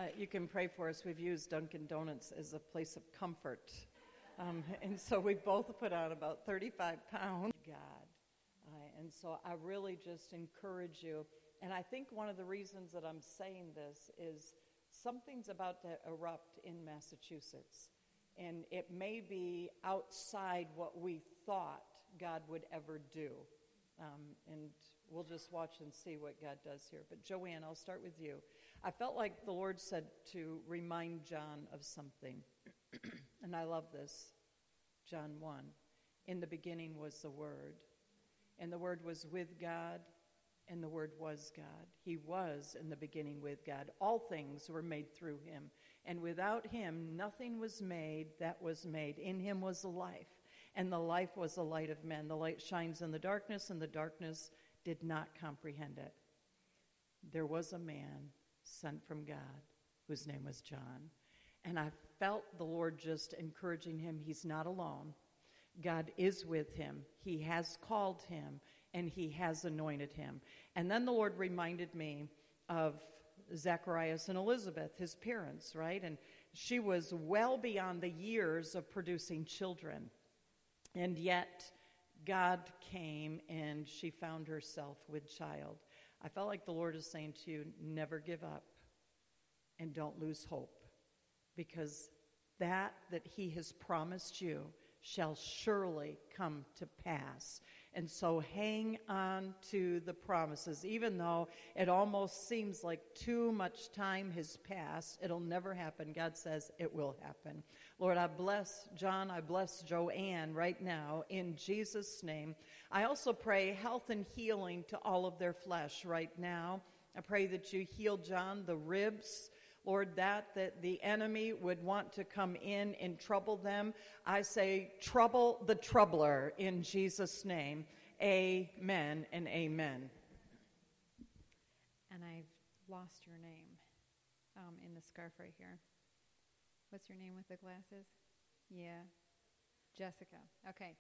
You can pray for us. We've used Dunkin' Donuts as a place of comfort. And so we both put on about 35 pounds. God. And so I really just encourage you. And I think one of the reasons that I'm saying this is something's about to erupt in Massachusetts. And it may be outside what we thought God would ever do. And we'll just watch and see what God does here. But Joanne, I'll start with you. I felt like the Lord said to remind John of something. And I love this. John 1. In the beginning was the Word. And the Word was with God. And the Word was God. He was in the beginning with God. All things were made through him. And without him, nothing was made that was made. In him was the life. And the life was the light of men. The light shines in the darkness, and the darkness did not comprehend it. There was a man sent from God whose name was John. And I felt the Lord just encouraging him. He's not alone. God is with him. He has called him, and he has anointed him. And then the Lord reminded me of Zacharias and Elizabeth, his parents, right? And she was well beyond the years of producing children. And yet, God came and she found herself with child. I felt like the Lord is saying to you, never give up and don't lose hope, because that he has promised you shall surely come to pass. And so hang on to the promises. Even though it almost seems like too much time has passed, it'll never happen. God says it will happen. Lord, I bless John, I bless Joanne right now in Jesus' name. I also pray health and healing to all of their flesh right now. I pray that you heal John, the ribs, Lord, that the enemy would want to come in and trouble them. I say, trouble the troubler in Jesus' name. Amen and amen. And I've lost your name in the scarf right here. What's your name with the glasses? Yeah. Jessica. Okay.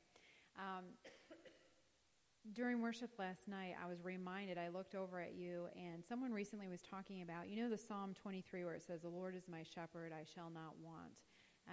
During worship last night, I was reminded, I looked over at you, and someone recently was talking about, you know the Psalm 23 where it says, the Lord is my shepherd, I shall not want.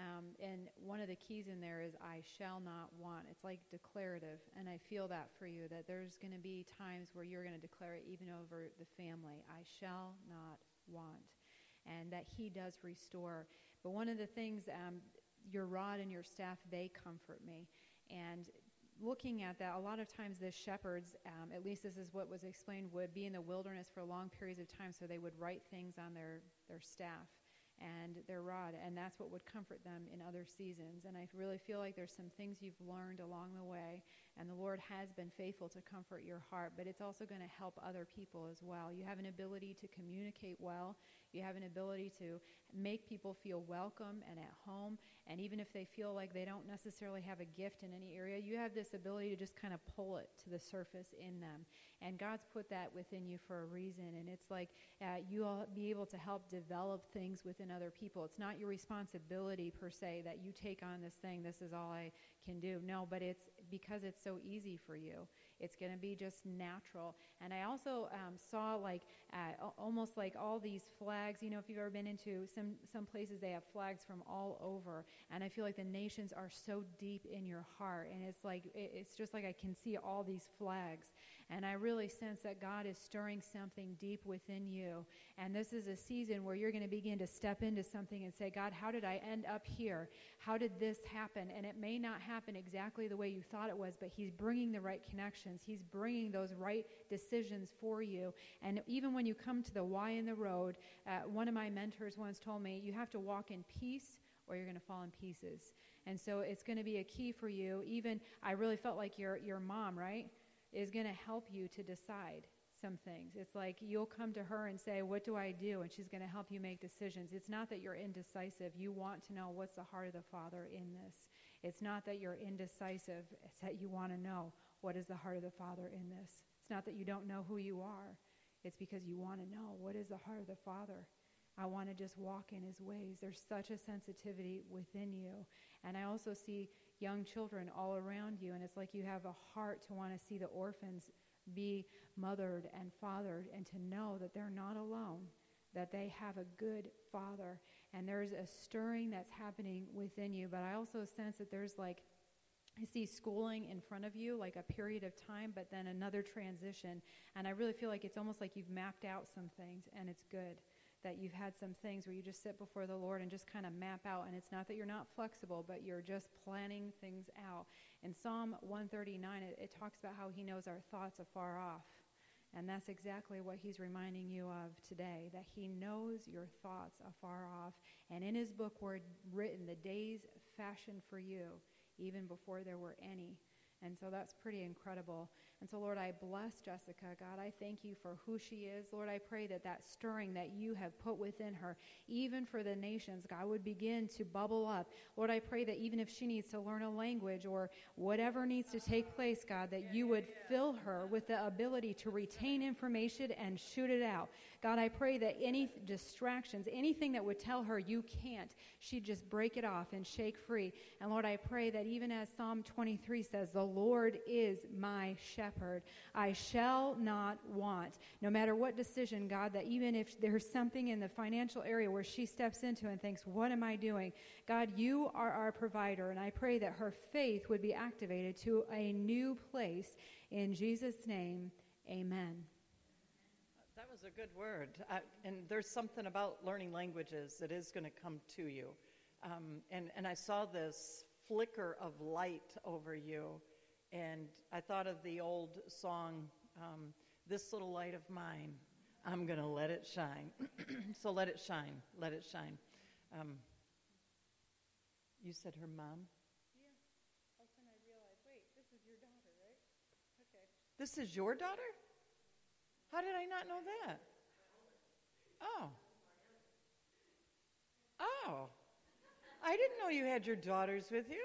And one of the keys in there is, I shall not want. It's like declarative, and I feel that for you, that there's going to be times where you're going to declare it even over the family. I shall not want. And that he does restore. But one of the things, your rod and your staff, they comfort me. And looking at that, a lot of times the shepherds, at least this is what was explained, would be in the wilderness for long periods of time, so they would write things on their staff and their rod, and that's what would comfort them in other seasons. And I really feel like there's some things you've learned along the way, and the Lord has been faithful to comfort your heart, but it's also going to help other people as well. You have an ability to communicate well. You have an ability to make people feel welcome and at home, and even if they feel like they don't necessarily have a gift in any area, you have this ability to just kind of pull it to the surface in them. And God's put that within you for a reason, and it's like you'll be able to help develop things within other people. It's not your responsibility per se that you take on this thing, this is all I can do. No, but it's because it's so easy for you. It's going to be just natural. And I also saw like almost like all these flags. You know, if you've ever been into some places, they have flags from all over. And I feel like the nations are so deep in your heart. And it's like it's just like I can see all these flags. And I really sense that God is stirring something deep within you. And this is a season where you're going to begin to step into something and say, God, how did I end up here? How did this happen? And it may not happen exactly the way you thought it was, but he's bringing the right connections. He's bringing those right decisions for you. And even when you come to the Y in the road, one of my mentors once told me, you have to walk in peace or you're going to fall in pieces. And so it's going to be a key for you. Even I really felt like your mom, right, is going to help you to decide some things. It's like you'll come to her and say, what do I do? And she's going to help you make decisions. It's not that you're indecisive. You want to know what's the heart of the Father in this. It's not that you're indecisive. It's that you want to know what is the heart of the Father in this. It's not that you don't know who you are. It's because you want to know what is the heart of the Father. I want to just walk in his ways. There's such a sensitivity within you. And I also see young children all around you, and it's like you have a heart to want to see the orphans be mothered and fathered and to know that they're not alone, that they have a good Father. And there's a stirring that's happening within you. But I also sense that there's like, I see schooling in front of you, like a period of time, but then another transition. And I really feel like it's almost like you've mapped out some things, and it's good that you've had some things where you just sit before the Lord and just kind of map out. And it's not that you're not flexible, but you're just planning things out. In Psalm 139, it talks about how he knows our thoughts afar off. And that's exactly what he's reminding you of today, that he knows your thoughts afar off. And in his book were written the days fashioned for you, even before there were any. And so that's pretty incredible. And so, Lord, I bless Jessica. God, I thank you for who she is. Lord, I pray that that stirring that you have put within her, even for the nations, God, would begin to bubble up. Lord, I pray that even if she needs to learn a language or whatever needs to take place, God, that you would fill her with the ability to retain information and shoot it out. God, I pray that any distractions, anything that would tell her you can't, she'd just break it off and shake free. And Lord, I pray that even as Psalm 23 says, the Lord is my shepherd. I shall not want. No matter what decision, God, that even if there's something in the financial area where she steps into and thinks, what am I doing? God, you are our provider. And I pray that her faith would be activated to a new place. In Jesus' name, amen. That was a good word. And there's something about learning languages that is going to come to you. And I saw this flicker of light over you. And I thought of the old song, This Little Light of Mine, I'm going to let it shine. So let it shine. Let it shine. You said her mom? Yeah. All of a sudden I realized, wait, this is your daughter, right? Okay. This is your daughter? How did I not know that? Oh. Oh. I didn't know you had your daughters with you.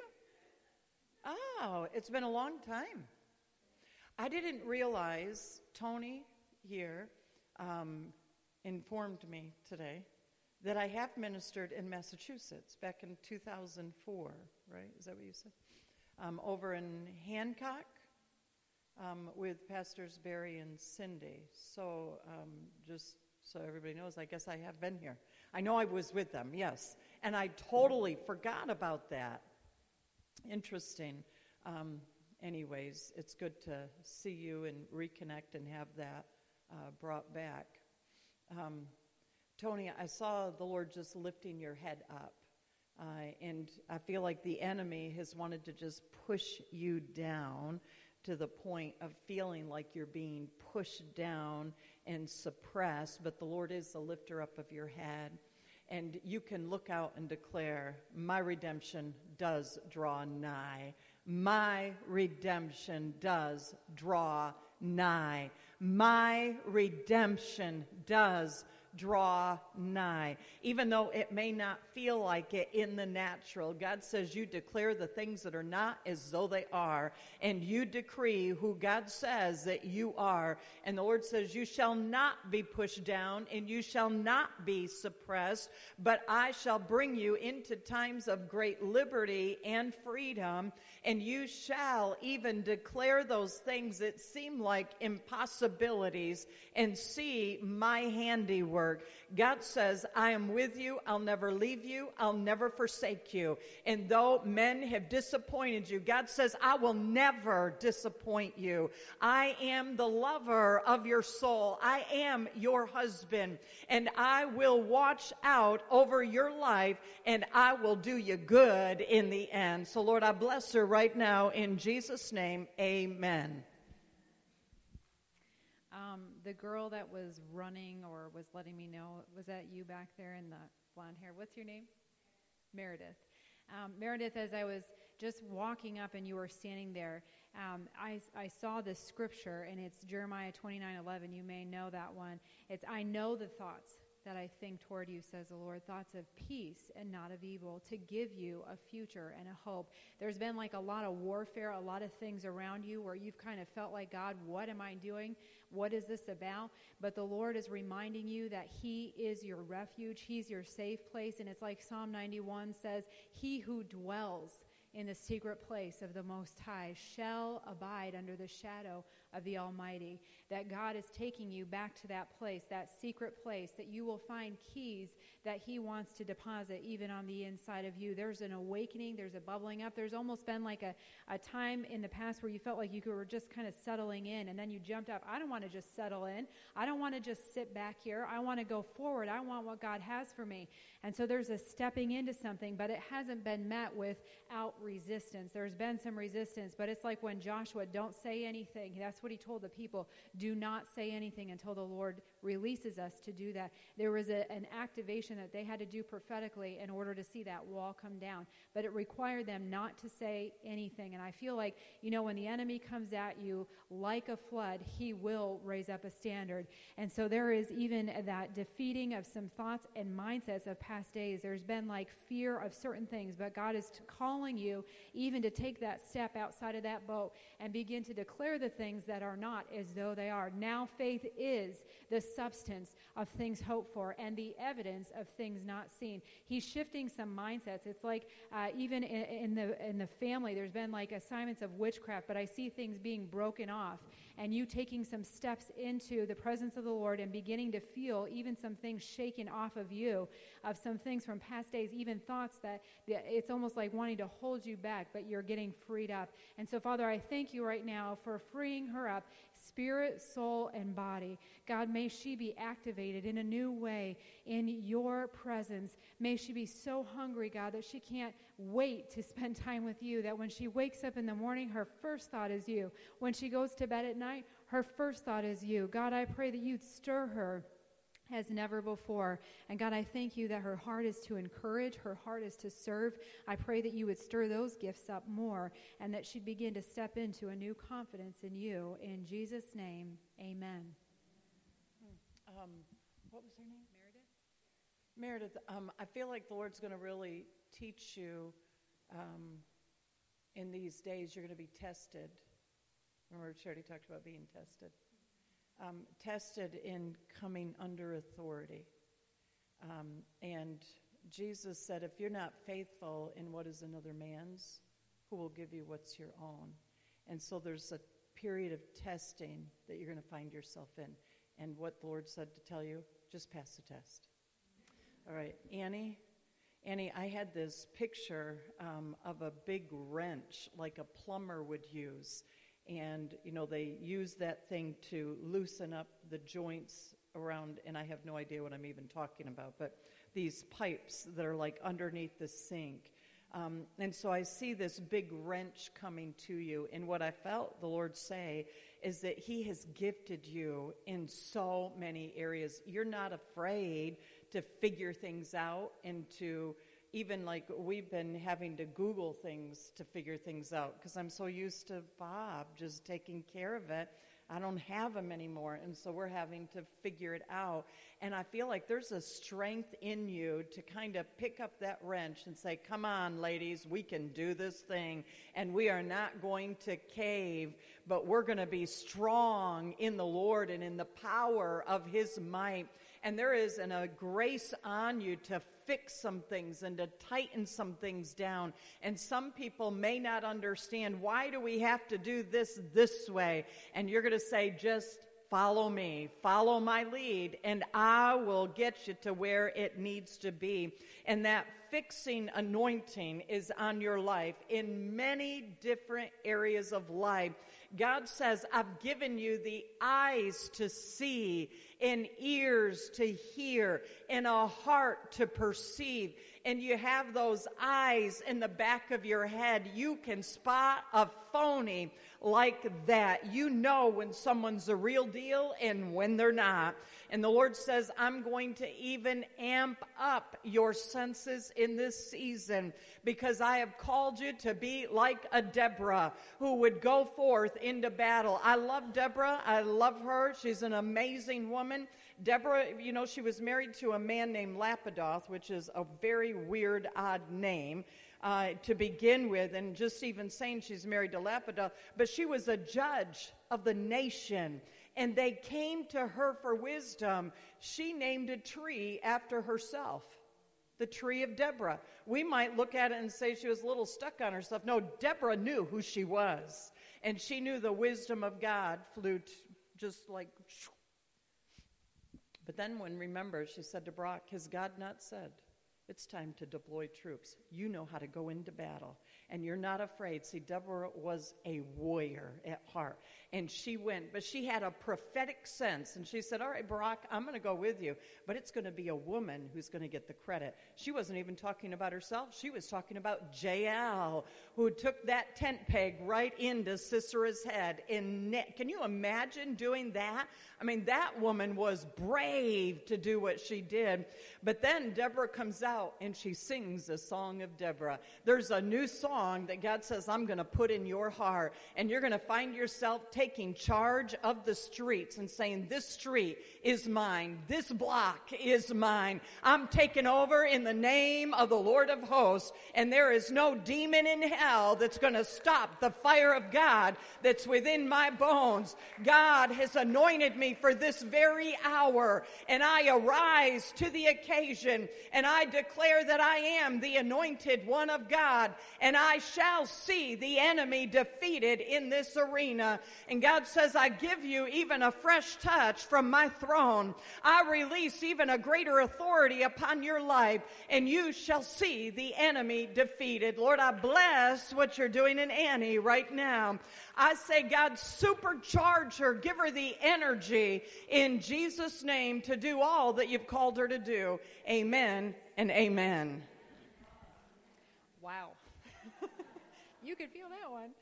Oh, it's been a long time. I didn't realize Tony here informed me today that I have ministered in Massachusetts back in 2004, right? Is that what you said? Over in Hancock with Pastors Barry and Cindy. So just so everybody knows, I guess I have been here. I know I was with them, yes. And I totally forgot about that. Interesting. Anyways, it's good to see you and reconnect and have that brought back. Tony, I saw the Lord just lifting your head up. And I feel like the enemy has wanted to just push you down to the point of feeling like you're being pushed down and suppressed. But the Lord is the lifter up of your head. And you can look out and declare, my redemption does draw nigh. My redemption does draw nigh. My redemption does draw nigh. Even though it may not feel like it in the natural, God says you declare the things that are not as though they are, and you decree who God says that you are. And the Lord says you shall not be pushed down and you shall not be suppressed, but I shall bring you into times of great liberty and freedom, and you shall even declare those things that seem like impossibilities and see my handiwork. God says, I am with you. I'll never leave you. I'll never forsake you. And though men have disappointed you, God says, I will never disappoint you. I am the lover of your soul. I am your husband. And I will watch out over your life, and I will do you good in the end. So, Lord, I bless her right now in Jesus' name. Amen. The girl that was running or was letting me know, was that you back there in the blonde hair? What's your name? Meredith. Meredith, as I was just walking up and you were standing there, I saw this scripture, and it's Jeremiah 29:11. You may know that one. It's, I know the thoughts that I think toward you, says the Lord, thoughts of peace and not of evil, to give you a future and a hope. There's been like a lot of warfare, a lot of things around you where you've kind of felt like, God, what am I doing? What is this about? But the Lord is reminding you that He is your refuge. He's your safe place. And it's like Psalm 91 says, He who dwells in the secret place of the Most High shall abide under the shadow of the Almighty. that God is taking you back to that place, that secret place, that you will find keys that he wants to deposit even on the inside of you. There's an awakening. There's a bubbling up. There's almost been like a time in the past where you felt like you were just kind of settling in, and then you jumped up. I don't want to just settle in. I don't want to just sit back here. I want to go forward. I want what God has for me. And so there's a stepping into something, but it hasn't been met without resistance. There's been some resistance, but it's like when Joshua, don't say anything. That's what he told the people. Do not say anything until the Lord releases us to do that. There was an activation that they had to do prophetically in order to see that wall come down, but it required them not to say anything. And I feel like, when the enemy comes at you like a flood, he will raise up a standard. And so there is even that defeating of some thoughts and mindsets of past days. There's been like fear of certain things, but God is calling you even to take that step outside of that boat and begin to declare the things that are not as though they are. Now faith is the substance of things hoped for and the evidence of things not seen. He's shifting some mindsets. It's like even in the family, there's been like assignments of witchcraft, but I see things being broken off, and you taking some steps into the presence of the Lord and beginning to feel even some things shaken off of you, of some things from past days, even thoughts that it's almost like wanting to hold you back, but you're getting freed up. And so, Father, I thank you right now for freeing her up, spirit, soul, and body. God, may she be activated in a new way in your presence. May she be so hungry, God, that she can't wait to spend time with you, that when she wakes up in the morning, her first thought is you. When she goes to bed at night, her first thought is you. God, I pray that you'd stir her as never before. And God, I thank you that her heart is to encourage, her heart is to serve. I pray that you would stir those gifts up more and that she'd begin to step into a new confidence in you. In Jesus' name, amen. What was her name? Meredith. I feel like the Lord's going to really teach you in these days. You're going to be tested. Remember, Charity talked about being tested. Tested in coming under authority. And Jesus said, if you're not faithful in what is another man's, who will give you what's your own? And so there's a period of testing that you're going to find yourself in. And what the Lord said to tell you, just pass the test. All right, Annie, I had this picture of a big wrench like a plumber would use. And, they use that thing to loosen up the joints around, and I have no idea what I'm even talking about, but these pipes that are like underneath the sink. And so I see this big wrench coming to you, and what I felt the Lord say is that he has gifted you in so many areas. You're not afraid to figure things out and to even like we've been having to Google things to figure things out because I'm so used to Bob just taking care of it. I don't have him anymore, and so we're having to figure it out. And I feel like there's a strength in you to kind of pick up that wrench and say, come on, ladies, we can do this thing, and we are not going to cave, but we're going to be strong in the Lord and in the power of his might. And there is a grace on you to fix some things and to tighten some things down. And some people may not understand, why do we have to do this way? And you're going to say, just follow me, follow my lead, and I will get you to where it needs to be. And that fixing anointing is on your life in many different areas of life. God says, I've given you the eyes to see, and ears to hear, and a heart to perceive. And you have those eyes in the back of your head. You can spot a phony like that. You know when someone's a real deal and when they're not. And the Lord says, I'm going to even amp up your senses in this season because I have called you to be like a Deborah who would go forth into battle. I love Deborah. I love her. She's an amazing woman. Deborah, she was married to a man named Lapidoth, which is a very weird, odd name to begin with, and just even saying she's married to Lapidoth. But she was a judge of the nation, and they came to her for wisdom. She named a tree after herself, the tree of Deborah. We might look at it and say she was a little stuck on herself. No, Deborah knew who she was, and she knew the wisdom of God just like, shoo. But then remember, she said to Barak, has God not said, it's time to deploy troops. You know how to go into battle, and you're not afraid. See, Deborah was a warrior at heart, and she went, but she had a prophetic sense, and she said, all right, Barak, I'm going to go with you, but it's going to be a woman who's going to get the credit. She wasn't even talking about herself. She was talking about Jael, who took that tent peg right into Sisera's head. Can you imagine doing that? I mean, that woman was brave to do what she did. But then Deborah comes out and she sings a song of Deborah. There's a new song that God says, I'm going to put in your heart. And you're going to find yourself taking charge of the streets and saying, this street is mine. This block is mine. I'm taking over in the name of the Lord of hosts. And there is no demon in hell that's going to stop the fire of God that's within my bones. God has anointed me for this very hour, and I arise to the occasion, and I declare that I am the anointed one of God, and I shall see the enemy defeated in this arena. And God says, I give you even a fresh touch from my throne. I release even a greater authority upon your life, and you shall see the enemy defeated. Lord, I bless what you're doing in Annie right now. I say, God, supercharge her, give her the energy in Jesus' name to do all that you've called her to do. Amen and amen. Wow. You could feel that one.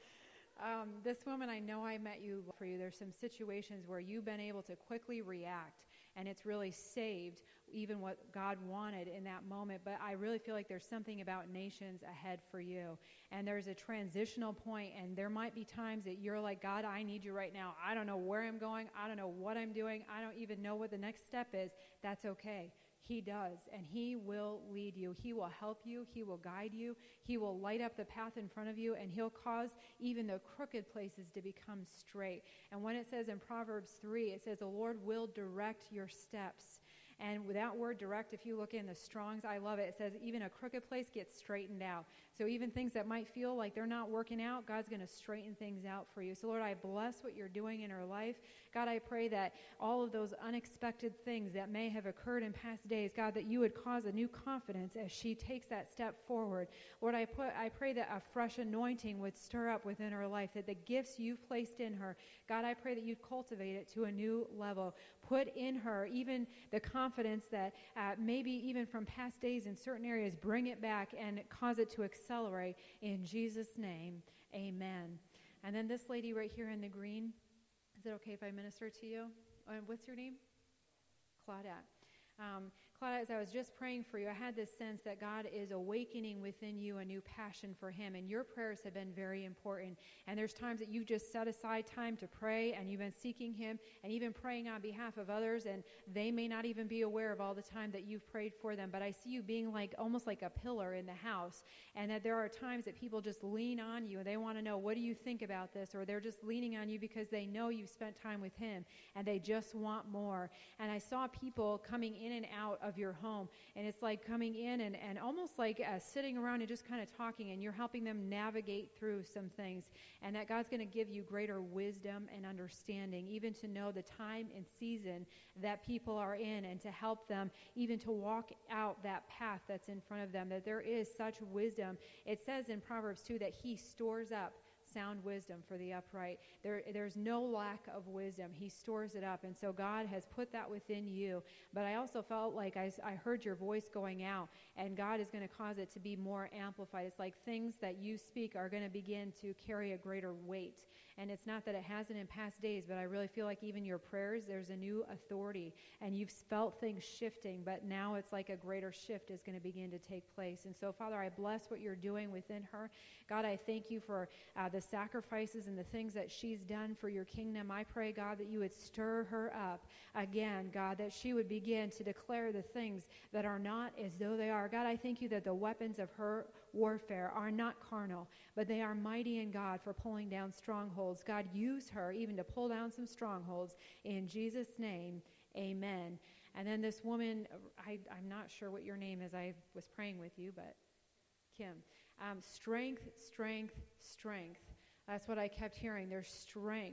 This woman, I know I met you for you. There's some situations where you've been able to quickly react, and it's really saved even what God wanted in that moment. But I really feel like there's something about nations ahead for you. And there's a transitional point, and there might be times that you're like, God, I need you right now. I don't know where I'm going. I don't know what I'm doing. I don't even know what the next step is. That's okay. He does, and he will lead you. He will help you. He will guide you. He will light up the path in front of you, and he'll cause even the crooked places to become straight. And when it says in Proverbs 3, it says the Lord will direct your steps. And with that word direct, if you look in the Strong's, I love it. It says even a crooked place gets straightened out. So even things that might feel like they're not working out, God's going to straighten things out for you. So Lord, I bless what you're doing in her life. God, I pray that all of those unexpected things that may have occurred in past days, God, that you would cause a new confidence as she takes that step forward. Lord, I pray that a fresh anointing would stir up within her life, that the gifts you've placed in her, God, I pray that you'd cultivate it to a new level. Put in her even the confidence that maybe even from past days in certain areas, bring it back and cause it to accelerate. In Jesus' name, amen. And then this lady right here in the green, is it okay if I minister to you? What's your name? Claudette. Claudette, as I was just praying for you, I had this sense that God is awakening within you a new passion for him, and your prayers have been very important. And there's times that you just set aside time to pray, and you've been seeking him, and even praying on behalf of others, and they may not even be aware of all the time that you've prayed for them. But I see you being like almost like a pillar in the house, and that there are times that people just lean on you, and they want to know, what do you think about this? Or they're just leaning on you because they know you've spent time with him, and they just want more. And I saw people coming in and out of your home, and it's like coming in and almost like sitting around and just kind of talking, and you're helping them navigate through some things, and that God's going to give you greater wisdom and understanding, even to know the time and season that people are in, and to help them even to walk out that path that's in front of them, that there is such wisdom. It says in Proverbs 2 that he stores up sound wisdom for the upright. There's no lack of wisdom. He stores it up. And so God has put that within you. But I also felt like I heard your voice going out, and God is going to cause it to be more amplified. It's like things that you speak are going to begin to carry a greater weight. And it's not that it hasn't in past days, but I really feel like even your prayers, there's a new authority, and you've felt things shifting, but now it's like a greater shift is going to begin to take place. And so, Father, I bless what you're doing within her. God, I thank you for the sacrifices and the things that she's done for your kingdom. I pray, God, that you would stir her up again, God, that she would begin to declare the things that are not as though they are. God, I thank you that the weapons of her warfare are not carnal, but they are mighty in God for pulling down strongholds. God, use her even to pull down some strongholds. In Jesus' name, amen. And then this woman, I'm not sure what your name is. I was praying with you, but Kim. Strength, strength, strength. That's what I kept hearing. There's strength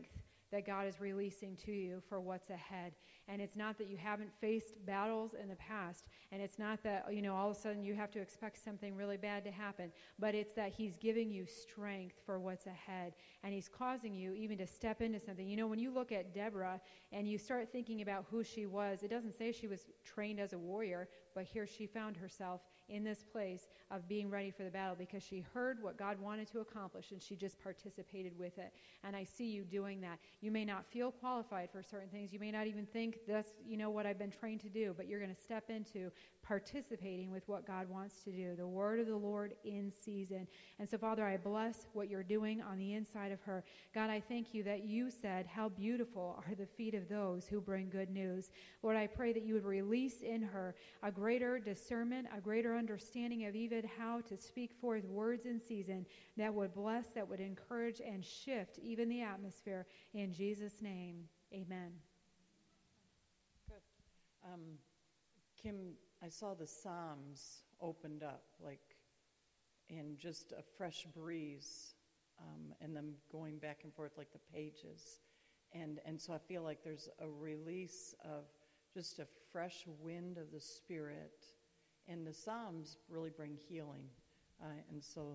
that God is releasing to you for what's ahead. And it's not that you haven't faced battles in the past, and it's not that, all of a sudden you have to expect something really bad to happen, but it's that he's giving you strength for what's ahead, and he's causing you even to step into something. When you look at Deborah and you start thinking about who she was, it doesn't say she was trained as a warrior, but here she found herself in this place of being ready for the battle because she heard what God wanted to accomplish and she just participated with it. And I see you doing that. You may not feel qualified for certain things. You may not even think that's, what I've been trained to do, but you're going to step into participating with what God wants to do, the word of the Lord in season. And so, Father, I bless what you're doing on the inside of her. God, I thank you that you said, how beautiful are the feet of those who bring good news. Lord, I pray that you would release in her a greater discernment, a greater understanding of even how to speak forth words in season that would bless, that would encourage and shift even the atmosphere. In Jesus' name, amen. Good. Kim, I saw the Psalms opened up, and just a fresh breeze, and them going back and forth like the pages. And so I feel like there's a release of just a fresh wind of the Spirit. And the Psalms really bring healing. And so,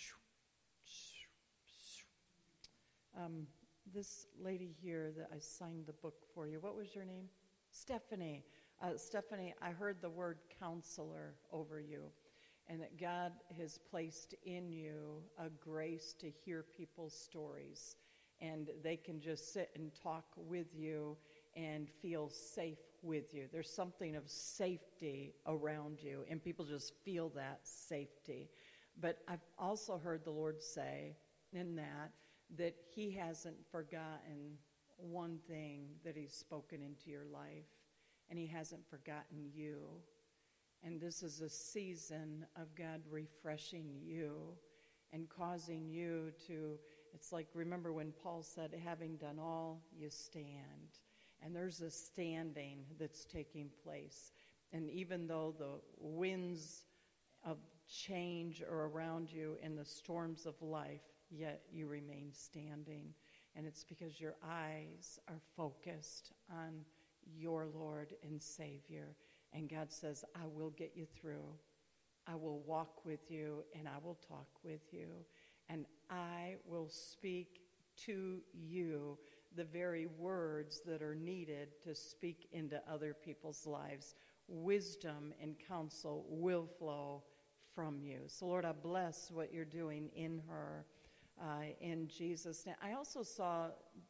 this lady here that I signed the book for you, what was your name? Stephanie. Stephanie, I heard the word counselor over you, and that God has placed in you a grace to hear people's stories, and they can just sit and talk with you and feel safe with you. There's something of safety around you, and people just feel that safety. But I've also heard the Lord say in that he hasn't forgotten one thing that he's spoken into your life, and he hasn't forgotten you. And this is a season of God refreshing you and causing you to, it's like, remember when Paul said, having done all, you stand. And there's a standing that's taking place. And even though the winds of change are around you in the storms of life, yet you remain standing. And it's because your eyes are focused on your Lord and Savior. And God says, I will get you through. I will walk with you, and I will talk with you. And I will speak to you the very words that are needed to speak into other people's lives. Wisdom and counsel will flow from you. So, Lord, I bless what you're doing in her in Jesus' name. I also saw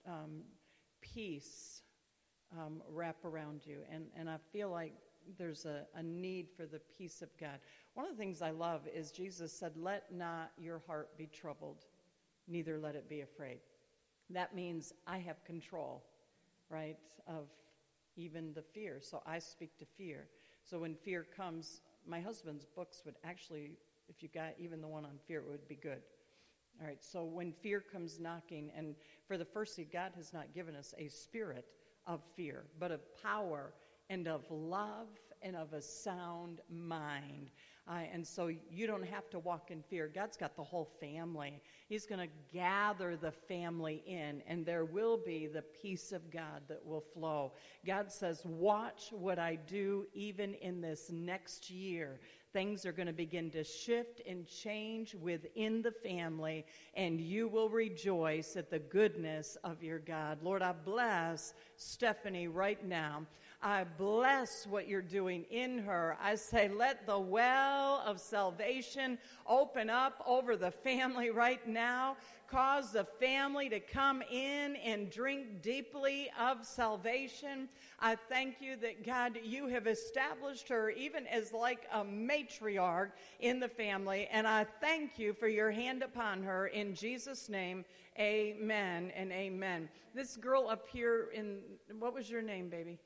peace wrap around you, and I feel like there's a need for the peace of God. One of the things I love is Jesus said, let not your heart be troubled, neither let it be afraid. That means I have control, right, of even the fear. So I speak to fear. So when fear comes, my husband's books would actually, if you got even the one on fear, it would be good. All right, so when fear comes knocking, and for the first thing, God has not given us a spirit of fear, but of power and of love and of a sound mind. And so you don't have to walk in fear. God's got the whole family. He's going to gather the family in, and there will be the peace of God that will flow. God says, watch what I do even in this next year. Things are going to begin to shift and change within the family, and you will rejoice at the goodness of your God. Lord, I bless Stephanie right now. I bless what you're doing in her. I say, let the well of salvation open up over the family right now. Cause the family to come in and drink deeply of salvation. I thank you that, God, you have established her even as like a matriarch in the family. And I thank you for your hand upon her. In Jesus' name, amen and amen. This girl up here what was your name, baby?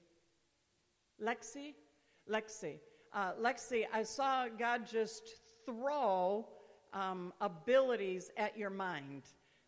Lexi? Lexi, I saw God just throw abilities at your mind.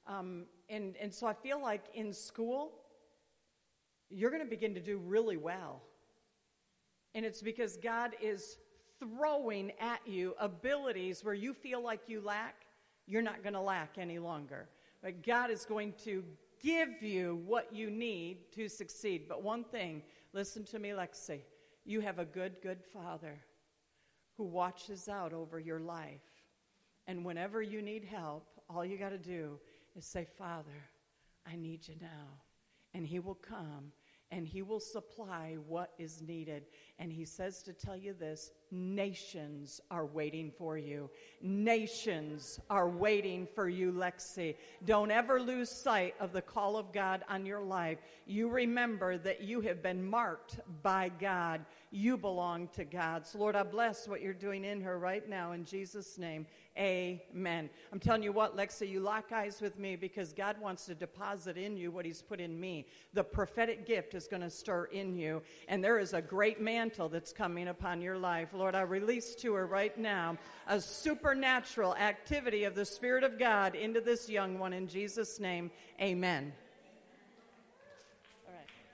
And so I feel like in school, you're going to begin to do really well. And it's because God is throwing at you abilities where you feel like you lack. You're not going to lack any longer. But God is going to give you what you need to succeed. But one thing, listen to me, Lexi. You have a good, good Father who watches out over your life. And whenever you need help, all you got to do is say, Father, I need you now. And he will come and he will supply what is needed. And he says to tell you this, nations are waiting for you. Nations are waiting for you, Lexi. Don't ever lose sight of the call of God on your life. You remember that you have been marked by God. You belong to God. So Lord, I bless what you're doing in her right now in Jesus' name. Amen. I'm telling you what, Lexi, you lock eyes with me because God wants to deposit in you what he's put in me. The prophetic gift is going to stir in you, and there is a great mantle that's coming upon your life. Lord, I release to her right now a supernatural activity of the Spirit of God into this young one in Jesus' name. Amen. All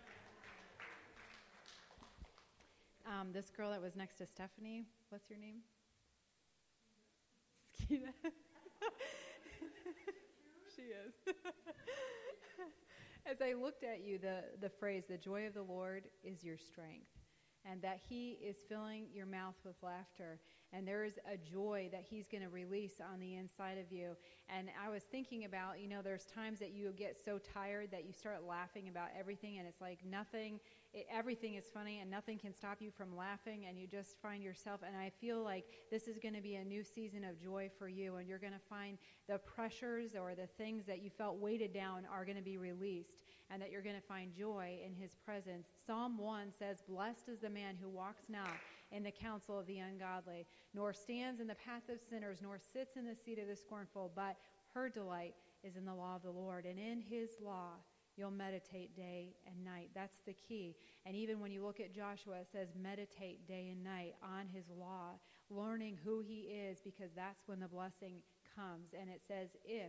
right. This girl that was next to Stephanie, what's your name? Skeeta. She is. As I looked at you, the phrase, the joy of the Lord is your strength, and that he is filling your mouth with laughter, and there is a joy that he's going to release on the inside of you. And I was thinking about, there's times that you get so tired that you start laughing about everything, and it's like everything is funny and nothing can stop you from laughing, and you just find yourself, and I feel like this is going to be a new season of joy for you, and you're going to find the pressures or the things that you felt weighted down are going to be released, and that you're going to find joy in his presence. Psalm 1 says, "Blessed is the man who walks not in the counsel of the ungodly, nor stands in the path of sinners, nor sits in the seat of the scornful, but her delight is in the law of the Lord, and in his law you'll meditate day and night." That's the key. And even when you look at Joshua, it says meditate day and night on his law, learning who he is, because that's when the blessing comes. And it says, if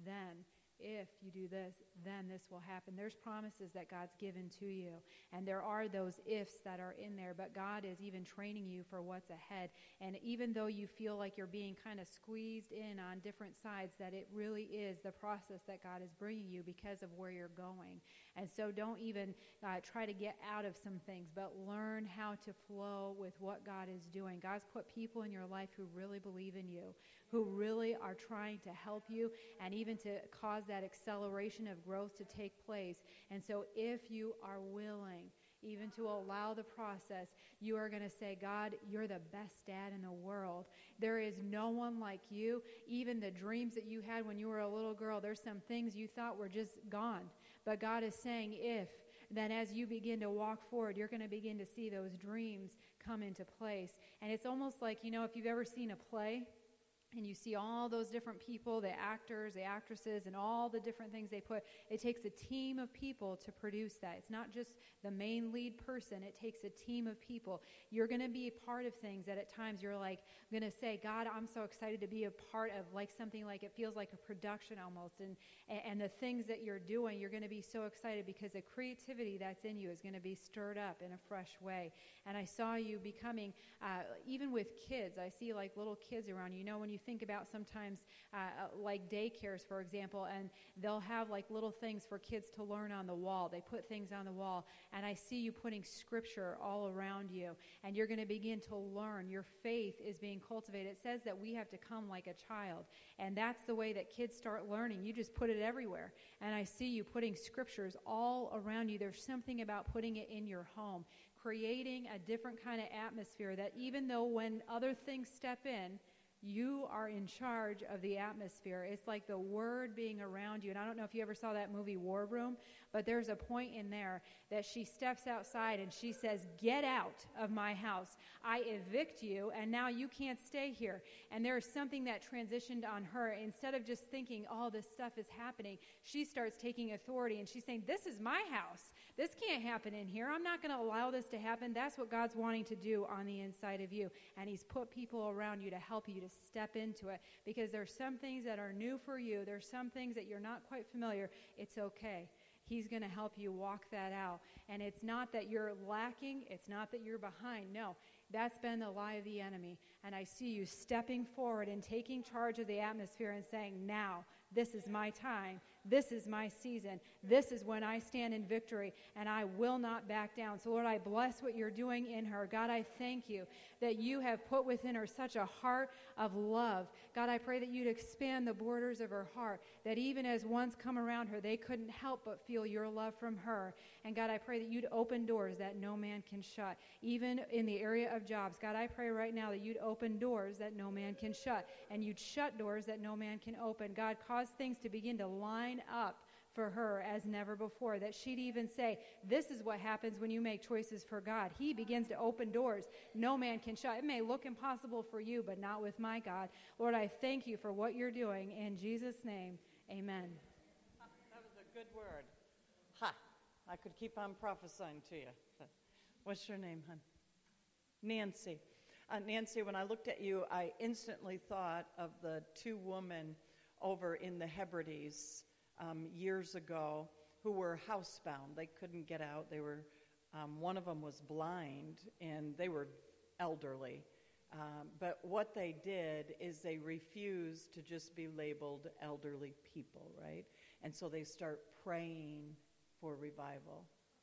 you do this, then this will happen. There's promises that God's given to you, and there are those ifs that are in there, but God is even training you for what's ahead. And even though you feel like you're being kind of squeezed in on different sides, that it really is the process that God is bringing you because of where you're going. And so don't even try to get out of some things, but learn how to flow with what God is doing. God's put people in your life who really believe in you, who really are trying to help you and even to cause that acceleration of growth to take place. And so if you are willing even to allow the process, you are going to say, God, you're the best dad in the world. There is no one like you. Even the dreams that you had when you were a little girl, there's some things you thought were just gone. But God is saying, then as you begin to walk forward, you're going to begin to see those dreams come into place. And it's almost like, if you've ever seen a play, and you see all those different people, the actors, the actresses, and all the different things they put. It takes a team of people to produce that. It's not just the main lead person. It takes a team of people. You're going to be a part of things that at times you're like going to say, God, I'm so excited to be a part of like something like it feels like a production almost. And the things that you're doing, you're going to be so excited because the creativity that's in you is going to be stirred up in a fresh way. And I saw you becoming, even with kids, I see like little kids around you. When you think about sometimes like daycares, for example, and they'll have like little things for kids to learn on the wall. They put things on the wall, and I see you putting scripture all around you, and you're going to begin to learn. Your faith is being cultivated. It says that we have to come like a child, and that's the way that kids start learning. You just put it everywhere, and I see you putting scriptures all around you. There's something about putting it in your home, creating a different kind of atmosphere that even though when other things step in, you are in charge of the atmosphere. It's like the word being around you. And I don't know if you ever saw that movie War Room, but there's a point in there that she steps outside and she says, get out of my house. I evict you, and now you can't stay here. And there's something that transitioned on her. Instead of just thinking, oh, this stuff is happening, she starts taking authority, and she's saying, this is my house. This can't happen in here. I'm not going to allow this to happen. That's what God's wanting to do on the inside of you. And he's put people around you to help you to step into it, because there's some things that are new for you. There's some things that you're not quite familiar. It's okay. He's going to help you walk that out. And it's not that you're lacking. It's not that you're behind. No, that's been the lie of the enemy. And I see you stepping forward and taking charge of the atmosphere and saying, now, This is my time. This is my season. This is when I stand in victory, and I will not back down. So, Lord, I bless what you're doing in her. God, I thank you that you have put within her such a heart of love. God, I pray that you'd expand the borders of her heart, that even as ones come around her, they couldn't help but feel your love from her. And God, I pray that you'd open doors that no man can shut, even in the area of jobs. God, I pray right now that you'd open doors that no man can shut, and you'd shut doors that no man can open. God, cause things to begin to line up for her as never before, that she'd even say, this is what happens when you make choices for God. He begins to open doors no man can shut. It may look impossible for you, but not with my God. Lord, I thank you for what you're doing. In Jesus' name, amen. That was a good word. Ha! I could keep on prophesying to you. What's your name, hon? Nancy. Nancy, when I looked at you, I instantly thought of the two women over in the Hebrides years ago who were housebound. They couldn't get out. They were, one of them was blind, and they were elderly. But what they did is they refused to just be labeled elderly people, right? And so they start praying for revival.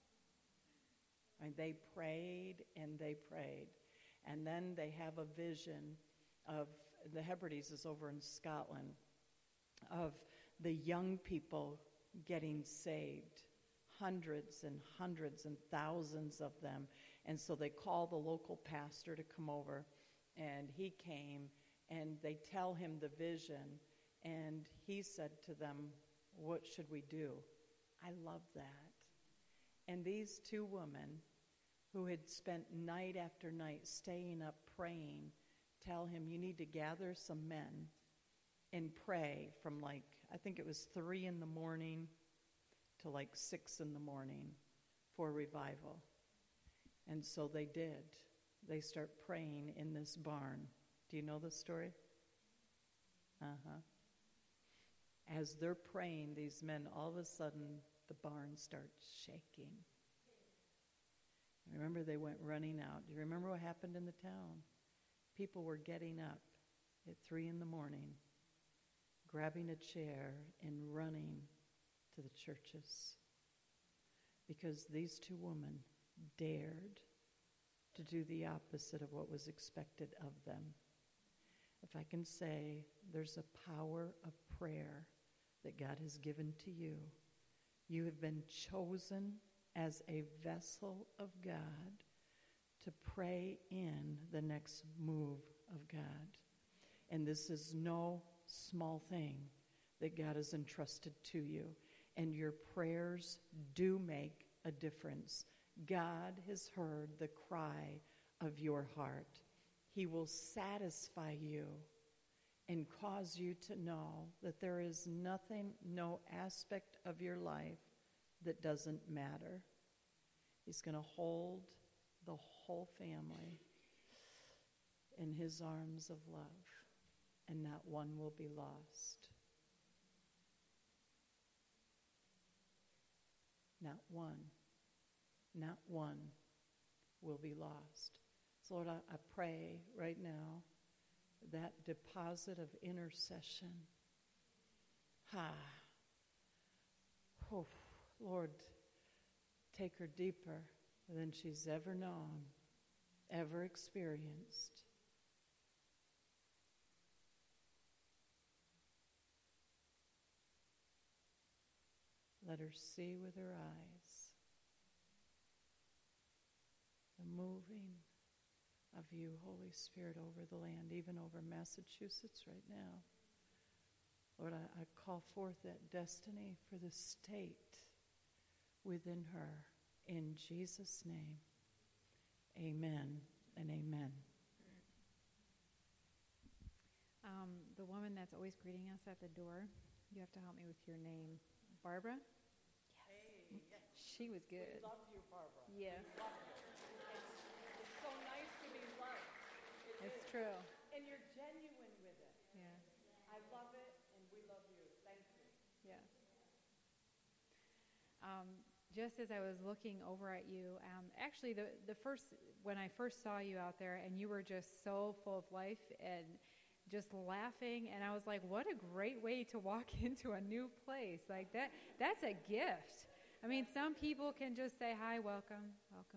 And they prayed and they prayed. And then they have a vision of, the Hebrides is over in Scotland, of the young people getting saved, hundreds and hundreds and thousands of them. And so they call the local pastor to come over, and he came, and they tell him the vision, and he said to them, what should we do? I love that. And these two women who had spent night after night staying up praying tell him, you need to gather some men and pray from I think it was 3 in the morning to 6 in the morning for revival. And so they did. They start praying in this barn. Do you know the story? Uh-huh. As they're praying, these men, all of a sudden, the barn starts shaking. Remember, they went running out. Do you remember what happened in the town? People were getting up at 3 in the morning, grabbing a chair and running to the churches, because these two women dared to do the opposite of what was expected of them. If I can say, there's a power of prayer that God has given to you. You have been chosen as a vessel of God to pray in the next move of God. And this is no small thing that God has entrusted to you. And your prayers do make a difference. God has heard the cry of your heart. He will satisfy you and cause you to know that there is nothing, no aspect of your life that doesn't matter. He's going to hold the whole family in his arms of love, and not one will be lost. Not one will be lost. So Lord, I pray right now that deposit of intercession. Oh, Lord, take her deeper than she's ever known, ever experienced. Let her see with her eyes the moving of you, Holy Spirit, over the land, even over Massachusetts right now. Lord, I call forth that destiny for the state within her. In Jesus' name, amen and amen. The woman that's always greeting us at the door, you have to help me with your name. Barbara? Yes. Hey, yes. She was good. We love you, Barbara. Yes. We love you. It's so nice to be loved. It's true. And you're genuine with it. Yeah. I love it, and we love you. Thank you. Yeah. Just as I was looking over at you, actually when I first saw you out there, and you were just so full of life, and just laughing. And I was like, what a great way to walk into a new place. Like that's a gift. I mean, some people can just say, hi, welcome,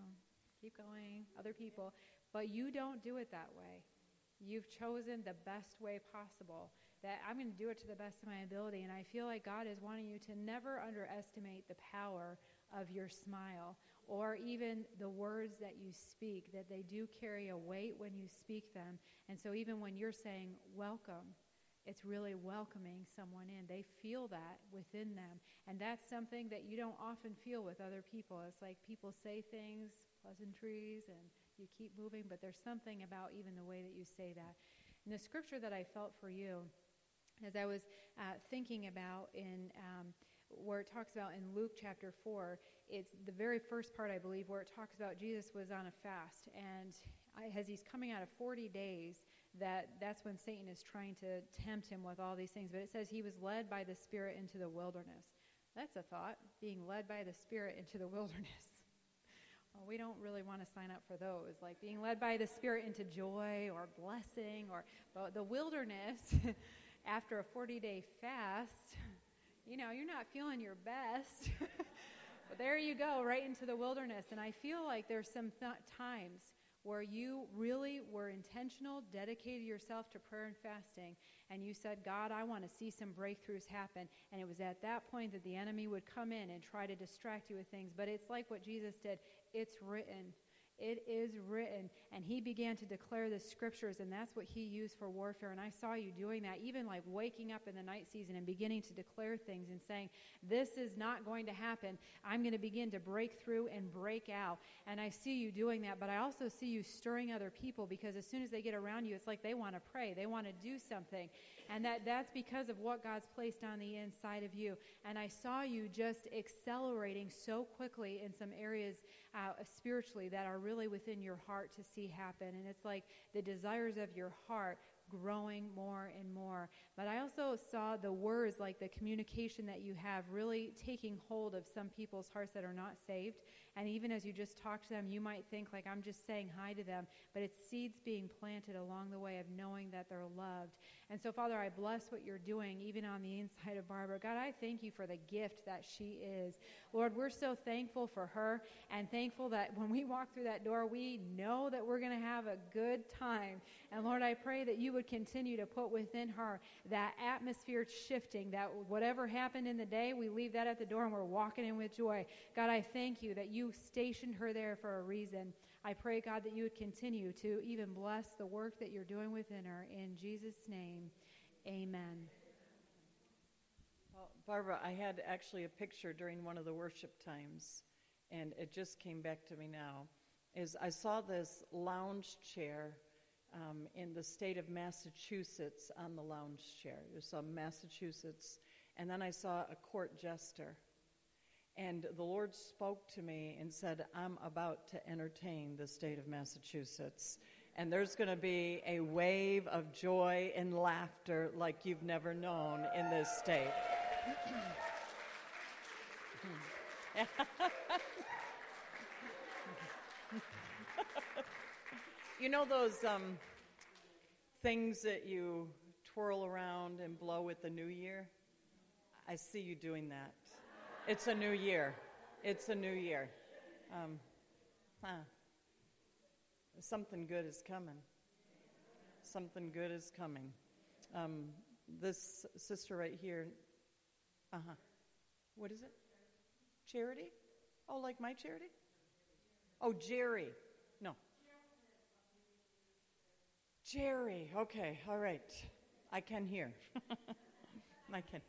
keep going, other people. But you don't do it that way. You've chosen the best way possible, that I'm going to do it to the best of my ability. And I feel like God is wanting you to never underestimate the power of your smile or even the words that you speak, that they do carry a weight when you speak them. And so even when you're saying welcome, it's really welcoming someone in. They feel that within them. And that's something that you don't often feel with other people. It's like people say things, pleasantries, and you keep moving, but there's something about even the way that you say that. And the scripture that I felt for you, as I was thinking about in where it talks about in Luke chapter 4, it's the very first part, I believe, where it talks about Jesus was on a fast. And as he's coming out of 40 days, that's when Satan is trying to tempt him with all these things. But it says he was led by the Spirit into the wilderness. That's a thought, being led by the Spirit into the wilderness. Well, we don't really want to sign up for those, like being led by the Spirit into joy or blessing, but the wilderness after a 40-day fast, you're not feeling your best. But there you go, right into the wilderness. And I feel like there's some times where you really were intentional, dedicated yourself to prayer and fasting, and you said, God, I want to see some breakthroughs happen. And it was at that point that the enemy would come in and try to distract you with things. But it's like what Jesus did. It's written. It is written. And he began to declare the scriptures, and that's what he used for warfare. And I saw you doing that, even like waking up in the night season and beginning to declare things and saying, this is not going to happen. I'm going to begin to break through and break out. And I see you doing that, but I also see you stirring other people, because as soon as they get around you, it's like they want to pray. They want to do something. And that's because of what God's placed on the inside of you. And I saw you just accelerating so quickly in some areas spiritually that are really within your heart to see happen. And it's like the desires of your heart growing more and more. But I also saw the words, like the communication that you have, really taking hold of some people's hearts that are not saved. And even as you just talk to them, you might think like, I'm just saying hi to them, but it's seeds being planted along the way of knowing that they're loved. And so, Father, I bless what you're doing even on the inside of Barbara. God, I thank you for the gift that she is. Lord, we're so thankful for her, and thankful that when we walk through that door, we know that we're going to have a good time. And Lord, I pray that you would continue to put within her that atmosphere shifting, that whatever happened in the day, we leave that at the door and we're walking in with joy. God, I thank you that you stationed her there for a reason. I pray, God, that you would continue to even bless the work that you're doing within her. In Jesus' name, amen. Well, Barbara, I had actually a picture during one of the worship times, and it just came back to me now, is I saw this lounge chair in the state of Massachusetts on the lounge chair. You saw Massachusetts, and then I saw a court jester. And the Lord spoke to me and said, I'm about to entertain the state of Massachusetts. And there's going to be a wave of joy and laughter like you've never known in this state. You know those things that you twirl around and blow with the new year? I see you doing that. It's a new year. It's a new year. Something good is coming. Something good is coming. This sister right here, what is it? Charity? Oh, like my charity? Oh, Jerry. No. Jerry. Okay, all right. I can hear. I can.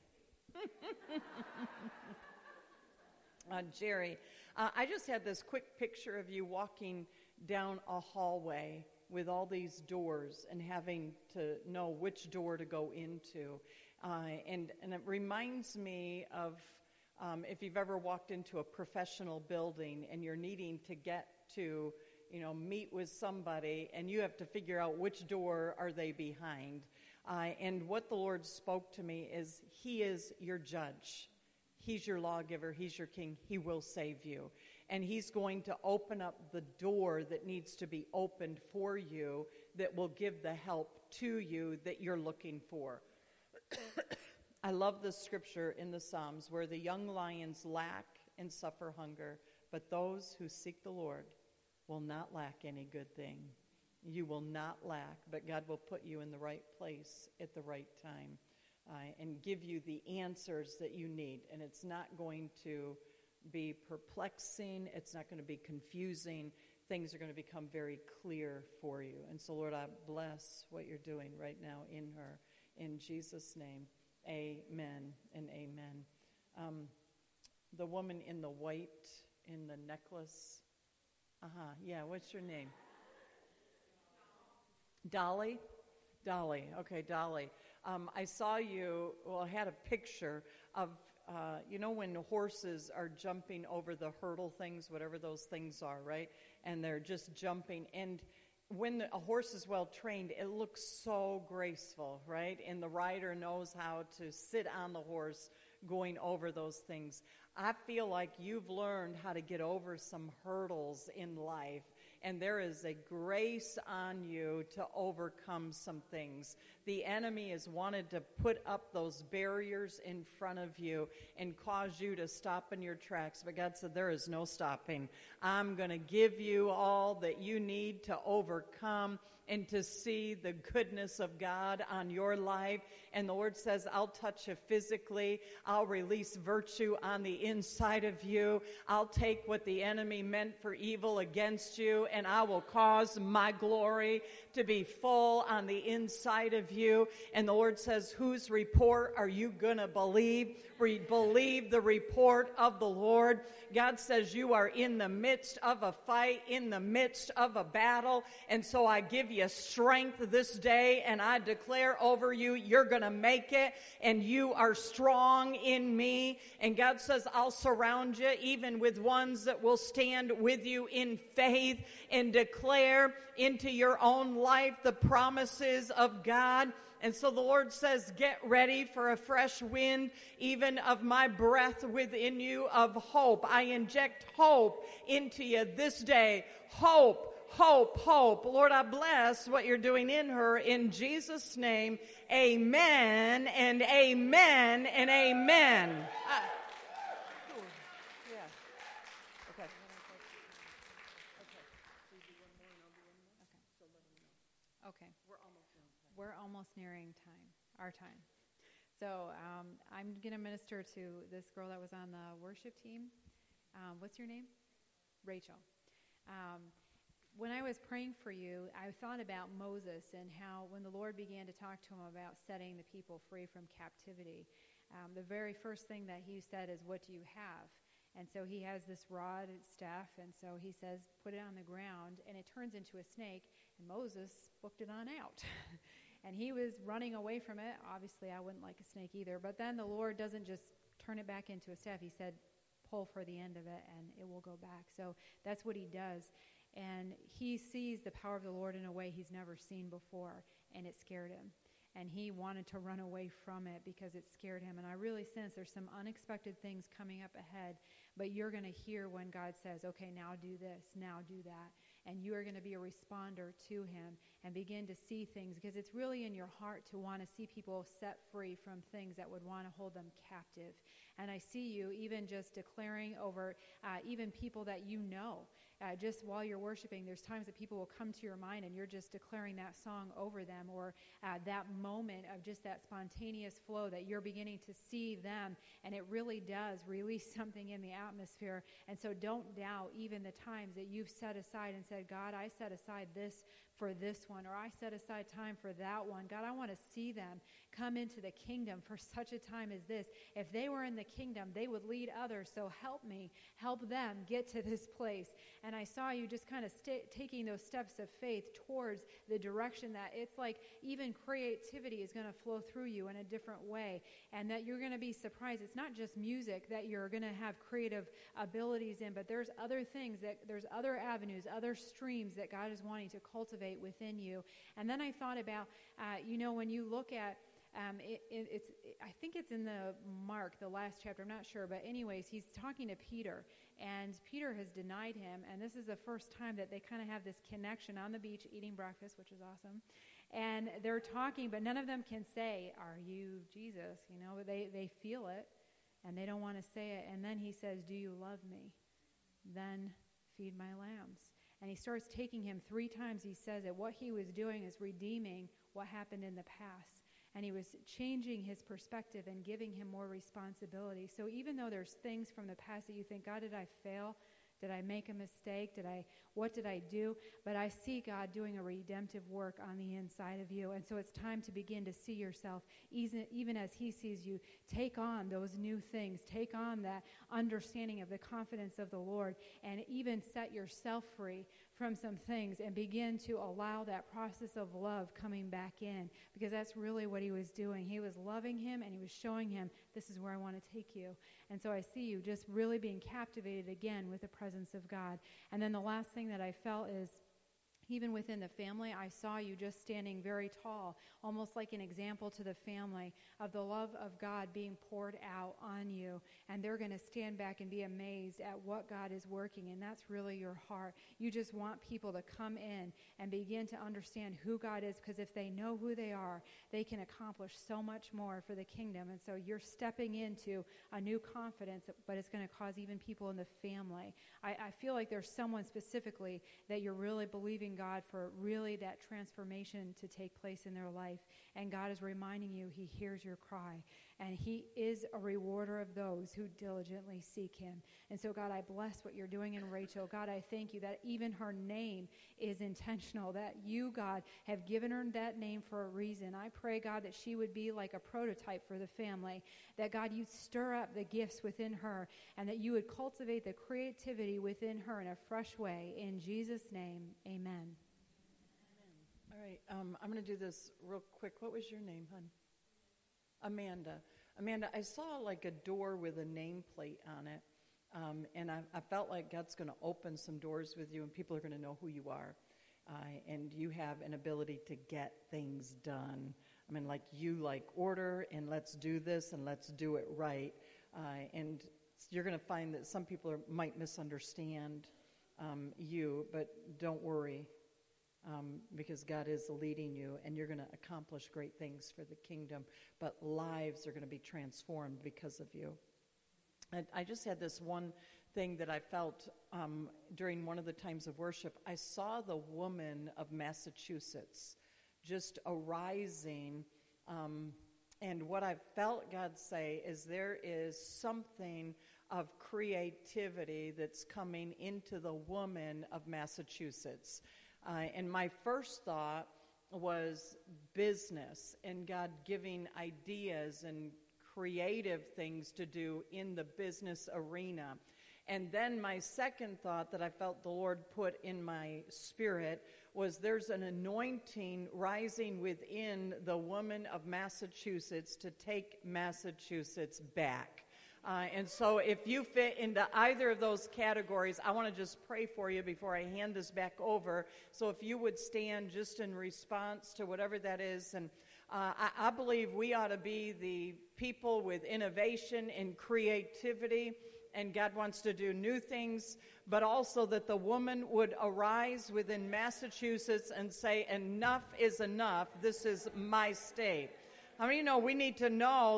Jerry, I just had this quick picture of you walking down a hallway with all these doors and having to know which door to go into. And it reminds me of if you've ever walked into a professional building and you're needing to get to, meet with somebody, and you have to figure out which door are they behind. And what the Lord spoke to me is He is your judge. He's your lawgiver. He's your king. He will save you. and he's going to open up the door that needs to be opened for you that will give the help to you that you're looking for. I love the scripture in the Psalms where the young lions lack and suffer hunger, but those who seek the Lord will not lack any good thing. You will not lack, but God will put you in the right place at the right time and give you the answers that you need. And it's not going to be perplexing. It's not going to be confusing. Things are going to become very clear for you. And so, Lord, I bless what you're doing right now in her. In Jesus' name, amen and amen. The woman in the white, in the necklace. Yeah, what's your name? Dolly? Dolly. Okay, Dolly. I saw you, I had a picture of, when the horses are jumping over the hurdle things, whatever those things are, right? And they're just jumping. And when a horse is well trained, it looks so graceful, right? And the rider knows how to sit on the horse going over those things. I feel like you've learned how to get over some hurdles in life, and there is a grace on you to overcome some things. The enemy has wanted to put up those barriers in front of you and cause you to stop in your tracks, but God said there is no stopping. I'm going to give you all that you need to overcome and to see the goodness of God on your life. And the Lord says, I'll touch you physically. I'll release virtue on the inside of you. I'll take what the enemy meant for evil against you, and I will cause my glory to be full on the inside of you. And the Lord says, whose report are you going to believe? Believe the report of the Lord. God says you are in the midst of a fight, in the midst of a battle. And so I give you strength this day, and I declare over you, you're going to make it, and you are strong in me. And God says, I'll surround you even with ones that will stand with you in faith and declare into your own life the promises of God. And so the Lord says, get ready for a fresh wind, even of my breath within you of hope. I inject hope into you this day. Hope, hope, hope. Lord, I bless what you're doing in her. In Jesus' name, amen and amen and amen. Okay. We're almost nearing our time. So I'm going to minister to this girl that was on the worship team. What's your name? Rachel. When I was praying for you, I thought about Moses and how when the Lord began to talk to him about setting the people free from captivity, the very first thing that he said is, what do you have? And so he has this rod and staff, and so he says, put it on the ground, and it turns into a snake, and Moses booked it on out. And he was running away from it. Obviously, I wouldn't like a snake either. But then the Lord doesn't just turn it back into a staff. He said, pull for the end of it, and it will go back. So that's what he does. And he sees the power of the Lord in a way he's never seen before, and it scared him. And he wanted to run away from it because it scared him. And I really sense there's some unexpected things coming up ahead, but you're going to hear when God says, okay, now do this, now do that. And you are going to be a responder to him and begin to see things, because it's really in your heart to want to see people set free from things that would want to hold them captive. And I see you even just declaring over even people that you know. Just while you're worshiping, there's times that people will come to your mind and you're just declaring that song over them, or that moment of just that spontaneous flow that you're beginning to see them, and it really does release something in the atmosphere. And so don't doubt even the times that you've set aside and said, God, I set aside this for this one, or I set aside time for that one. God, I want to see them come into the kingdom for such a time as this. If they were in the kingdom, they would lead others. So help me, help them get to this place. And I saw you just kind of taking those steps of faith towards the direction that it's like even creativity is going to flow through you in a different way, and that you're going to be surprised. It's not just music that you're going to have creative abilities in, but there's other things, there's other avenues, other streams that God is wanting to cultivate within you. And then I thought about, when you look at, I think it's in the Mark, the last chapter, I'm not sure, but anyways, he's talking to Peter, And Peter has denied him, and this is the first time that they kind of have this connection on the beach eating breakfast, which is awesome. And they're talking, but none of them can say, "Are you Jesus?" You know, they feel it, and they don't want to say it. And then he says, "Do you love me? Then feed my lambs." And he starts taking him 3 times. He says that what he was doing is redeeming what happened in the past. And he was changing his perspective and giving him more responsibility. So even though there's things from the past that you think, "God, did I fail? Did I make a mistake? What did I do?" But I see God doing a redemptive work on the inside of you. And so it's time to begin to see yourself, even as he sees you. Take on those new things. Take on that understanding of the confidence of the Lord, and even set yourself free from some things and begin to allow that process of love coming back in, because that's really what he was doing. He was loving him, and he was showing him, "This is where I want to take you." And so I see you just really being captivated again with the presence of God. And then the last thing that I felt is, even within the family, I saw you just standing very tall, almost like an example to the family of the love of God being poured out on you. And they're going to stand back and be amazed at what God is working. And that's really your heart. You just want people to come in and begin to understand who God is, because if they know who they are, they can accomplish so much more for the kingdom. And so you're stepping into a new confidence, but it's going to cause even people in the family. I feel like there's someone specifically that you're really believing God for really that transformation to take place in their life. And God is reminding you he hears your cry. And he is a rewarder of those who diligently seek him. And so, God, I bless what you're doing in Rachel. God, I thank you that even her name is intentional, that you, God, have given her that name for a reason. I pray, God, that she would be like a prototype for the family, that, God, you'd stir up the gifts within her, and that you would cultivate the creativity within her in a fresh way. In Jesus' name, amen. All right, I'm going to do this real quick. What was your name, hon? Amanda. Amanda, I saw like a door with a nameplate on it, and I felt like God's going to open some doors with you, and people are going to know who you are, and you have an ability to get things done. I mean, like you like order, and let's do this, and let's do it right, and you're going to find that some people might misunderstand you, but don't worry. Because God is leading you, and you're going to accomplish great things for the kingdom, but lives are going to be transformed because of you. And I just had this one thing that I felt during one of the times of worship. I saw the woman of Massachusetts just arising, and what I felt God say is there is something of creativity that's coming into the woman of Massachusetts. And my first thought was business and God giving ideas and creative things to do in the business arena. And then my second thought that I felt the Lord put in my spirit was there's an anointing rising within the woman of Massachusetts to take Massachusetts back. And so if you fit into either of those categories, I want to just pray for you before I hand this back over. So if you would stand just in response to whatever that is. And I believe we ought to be the people with innovation and creativity, and God wants to do new things, but also that the woman would arise within Massachusetts and say, enough is enough. This is my state. How many know we need to know